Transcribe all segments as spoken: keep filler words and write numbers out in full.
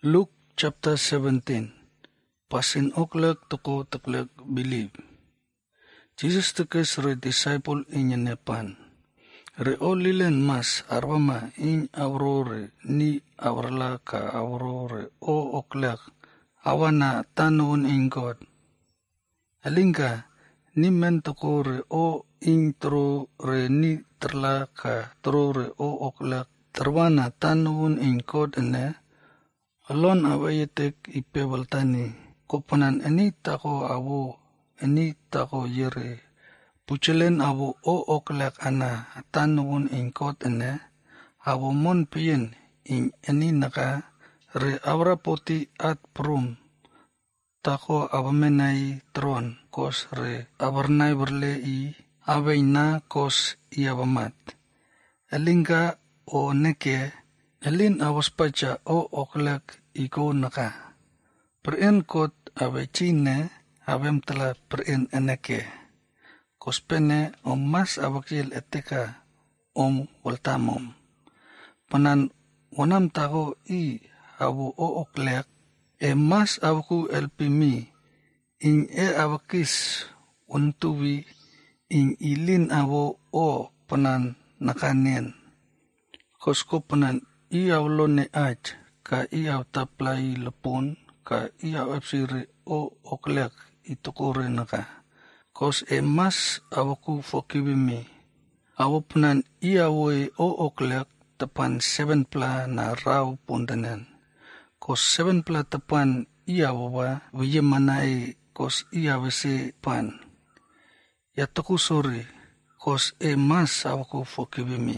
Luke chapter seventeen. Pasin oklek toko teklek believe. Jesus tekes re disciple inyenepan. Re olilen mas arwama in aurore ni aurla ka aurore o oklek awana tanun in God. Alingka ni men toko re o in tro re ni terla ka tro re o oklek terwana tanun in God ene alon awayetek ipewaltani. Kopanan eni tako awo, eni tako yere. Puchelen awo o oklek ana tanun in kot ene, awo mon piyen in eni naka re awra poti at prum. Tako awamenai tron kos re awarnai berle i away na kos iawamat. Elingka o neke, elin awas pacha o oklek iko naka. Perin kot awe chine awem telah perin eneke. Kospene om mas awakil etika om waltamom. Panan wanam tako i awu o oklek e mas awaku elpimi in e awakis untuwi in ilin awo o panan nakanen. Kosko panan i awlone aj ka i aw taplay lepon ka iya websiri o oklek itukure naka. Kos e mas awaku fokibimi. Awapunan iya woy o oklek tepan seven pla na raw pundanen. Kos seven pla tepan iya wawa wiyemanai kos iya wesi pan. Yatuku sori kos e mas awaku fokibimi.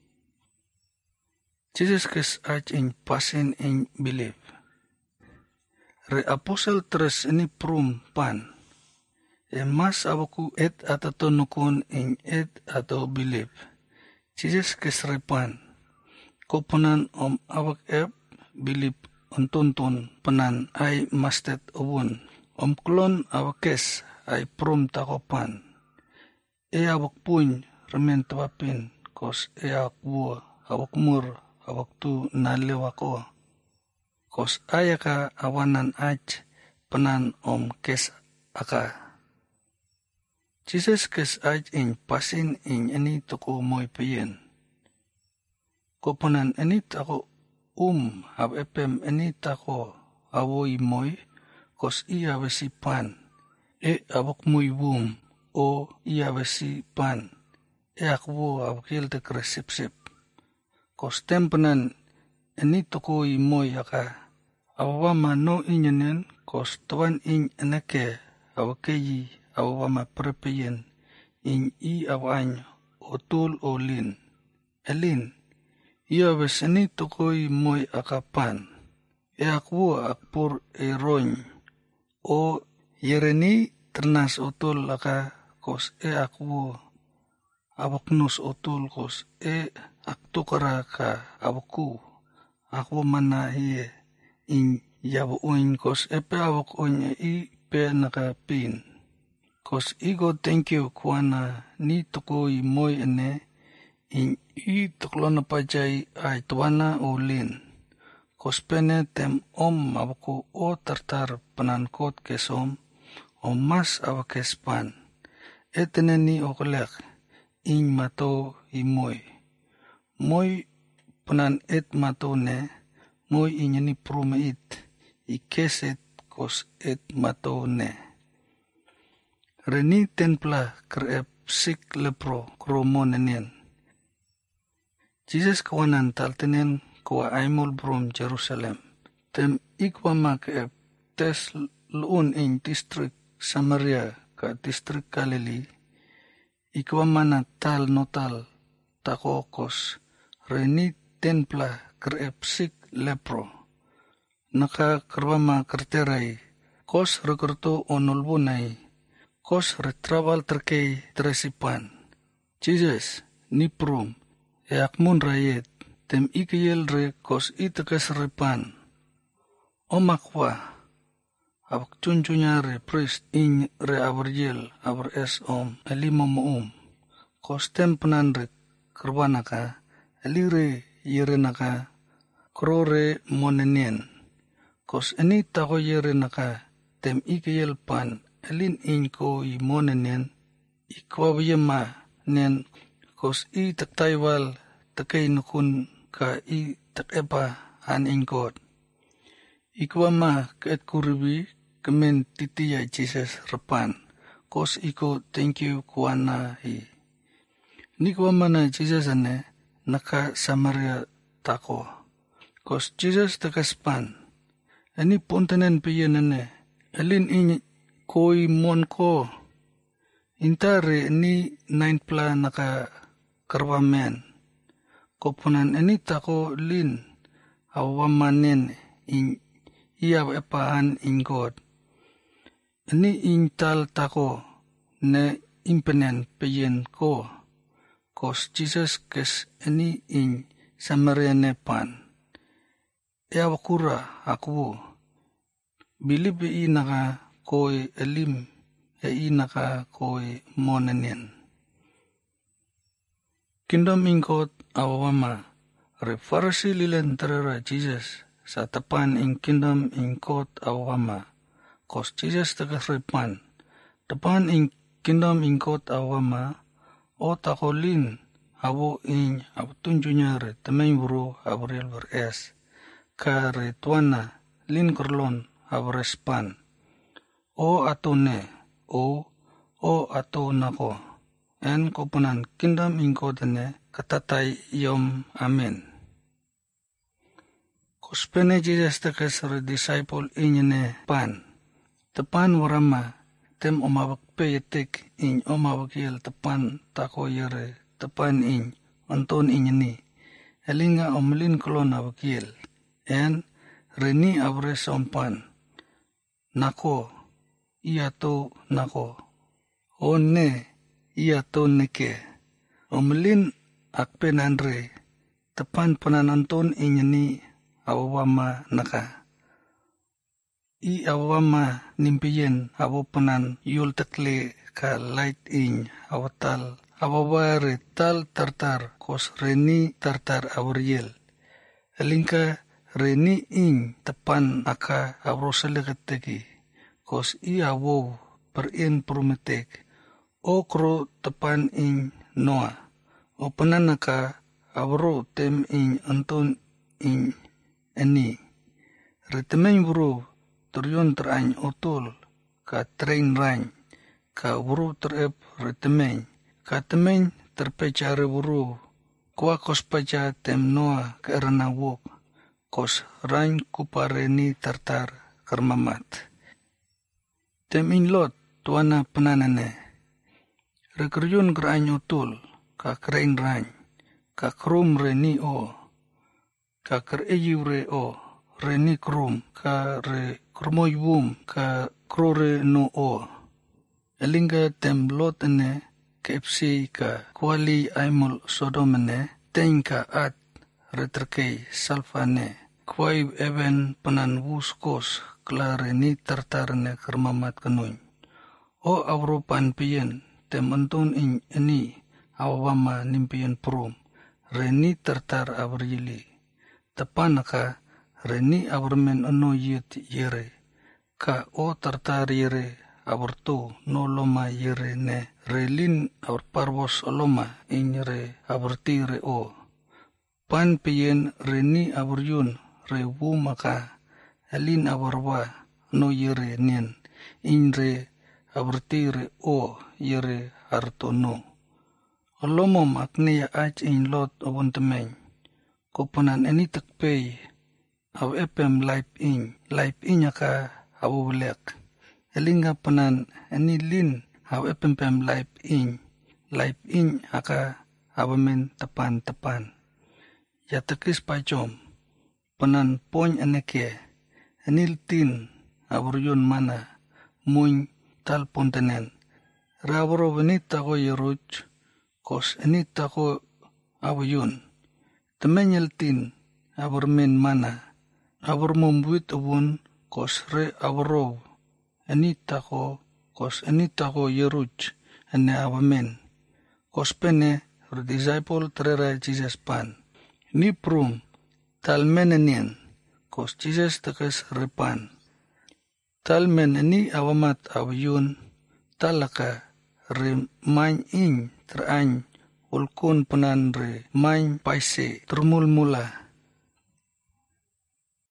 Jesus kes aj in pasin in believe. Re apostle tres ini prum pan. E mas awaku et atato nukun in et ato believe. Jesus kesrepan. Kopanan om awak ep believe untuntun panan ay mastet awun. Om klon awakes ay prum takopan. E awak puny remen tawapin kos e awak buo awak mur awak tu nalewako. Kos ayaka awanan aj penan om kes aka. Jesus kes aj in pasin in eni toko moy piyen. Kopanan eni tako um hab epem eni tako awoy moy kos iya wesi pan. E awak moy wum o iya wesi pan. E akwo awakil tek resip-sip. Kos tempenan eni toko imoy aka. Awama no inyanen kos tuan in enake awakeyi awama prepeyen in i awany otul olin. Elin, iya weseni tokoi moy akapan. E akwo akpur e rony. O yereni ternas otul aka kos e akwo awaknus otul kos e aktukara ka awaku. Akwo mana hiye. In yabu oin kos epe awak oin i pe nakapin. Kos igo thank you kuana ni toko i moy ene in i toklona pajay ay tuana ulin. Kos pene tem om awaku o tartar panankot kesom o mas awakes pan. Etene ni oklek in mato i moy. Moy panan et mato ne. Moy inyani prumait, ikeset kos et matone. Reni tenpla krep sik lepro kromonenien. Jesus kawanan taltenen kwa aimol brom Jerusalem. Tem ikwama krep tes luun in district Samaria ka district Galilee. Ikwama na tal notal takokos. Reni tenpla krep sik lepro. Naka kerwama kerterai. Kos rekerto onolbunay. Kos retraval terkei tresipan. Jesus, ni prum. E akmun rayet. Tem ikiyel re kos itekes repan. Omakwa. Awak chunchunya re priest in re awaryel awar es om. Elima moom. Kos tempenan re kerwanaka. Elire yere naka. Krore monenien. Kos ini tako yere naka tem ikayel pan elin inko i monanen ikwabiyama nen kos i taktaiwal takay nukun ka i takepa an inkot. Ikwama kaet kuribi kemen titiya Jesus repan. Kos iko thank you kuana i. Nikwama na Jesus ane naka Samaria tako. Kos Jesus takaspan. Ani pontanen piyan ane. Alin in koi mon ko. Intare ni nine pla naka karwamen. Kopunan ani tako lin awamanen in iya epaan in God. Ani intal tako ne impenen piyan ko. Kos Jesus kes ani in Samaria pan. Ea wakura aku. Bilib i naka koi elim. E i naka koi monanen. Kingdom ingkot awama. Re Pharisee lilen terera Jesus. Sa tapan in kingdom ingkot awama. Kos Jesus takas repan. Tapan in kingdom ingkot awama. O takolin. Abo in abutunjunya re tamay buru abril beres. Ka re tuana lin kerlon abrespan. O atone. O o ato nako. En kopunan kingdom ingkot ane katatay yom amen. Kospene Jesus takas re disciple inyane pan. Tapan warama tem omabak peyetik in omabakil tapan tako yere tapan in anton inyani. Elinga omlin kolon abakil. En reni abres ompan. Nako iya to nako. O ne iya to neke. Omlin akpen andre. Tapan panananton inyani awama naka. I awama nimpiyen awo panan yul takle ka light in awatal. Awaware tal tartar kos reni tartar awariel. Elingka reni in tapan aka awrosalekateki. Kos i awo perin prometek. O kro tapan in Noah. O pananaka awro tem in anton in eni. Retemeng buru turyon terany otol ka train rany. Ka buru terep retemeng. Ka temeng terpecare buru. Kwa kos paca tem Noah ka erana wok. Kos rany kupareni tartar karmamat. Tem in lot tuana penanane. Rekeryon kerany otol ka train rany. Ka krum reni o. Ka kereyu re o. Reni krum ka re krumoy bum ka krore no o. Elingga tem lot ene kepsi ka kuali aimol sodomene teng ka at reterkei salfane. Kwai even panan wuskos klare ni tartarane kermamat kanuny. O awrupan piyen tem anton in eni awama nimpiyen prum. Reni tartar abrili. Tapanaka reni abermen ano yet yere. Ka o tartar yere aberto no loma yere ne. Relin aberparvos oloma in re aberti re o. Pan piyen reni aberyun re wumaka. Elin aberwa no yere nien. In re aberti re o yere arto no. Olomom akneya ach in lot obontemeng. Kopanan eni takpey. Aw epem life in. Life in yaka awulek. Elinga panan eni lin. Aw epem pem life in. Life in aka awamen tapan-tapan. Yatakis pachom. Panan poñ aneke. Enil tin aburyon mana. Muñ tal pontanen. Rabro benita ko yeruch. Kos enita ko awayun. Temenyel tin aburmen mana. Abur membuat ubun kos re aburo. Enita ko kos enita ko yeruch. Ene awamen. Kos pene re disciple trera Jesus pan. Ni prum tal menenien. kos Jesus takes repan. Talmen ini awamat awayun talaka re main in terany ulkun penan re main paise termulmula.